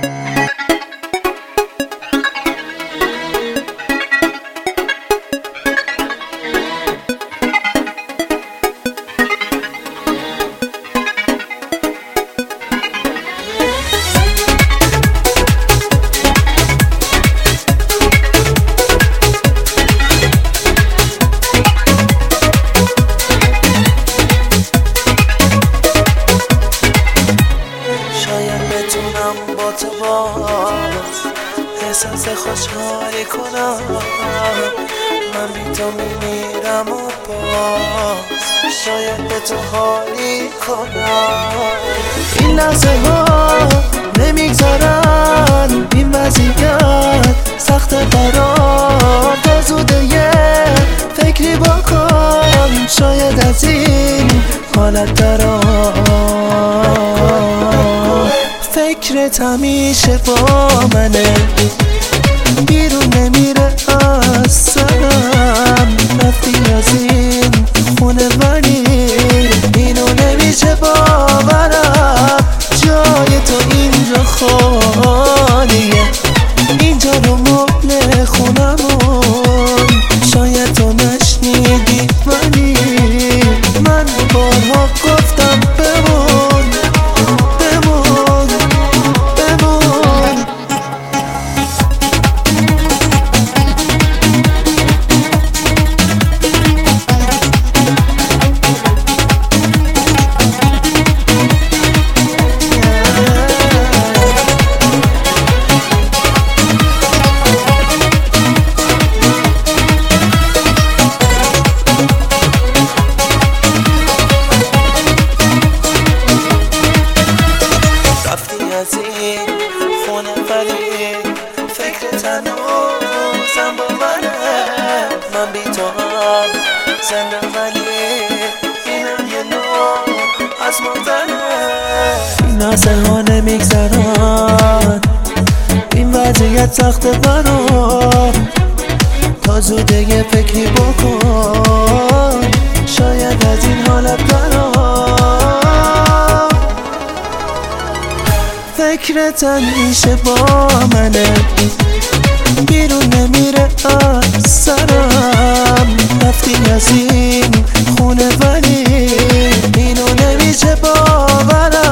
با تو باز احساس خوشحالی کنم. من بی تو میمیرم و باز شاید به تو حالی کنم. این لحظه ها نمیگذارن، این وضعیت سخت برام. تا زوده یه فکری بکن، شاید از این حالت درام. فکرت همیشه با منه، بیرون نمیره از سرم. رفتی از این خونه ولی اینو نمیشه باورم. جای تو اینجا خالیه، اینجا رو مبل خونمون. شاید تو نشنیدی ولی من بارها گفتم بمون بمون بمون. از این خونه ولی فکر هنوزم با منه. من بی تو هم زنده ولی اینم یه نوع از مردنه. این لحظه ها نمیگذرن، این وضعیت سخت برام. تا زوده یه فکری بکن، شاید از این حالت برام. فکرت همیشه با منه، بیرون نمیره از سرم. رفتی از این خونه ولی اینو نمیشه باورم.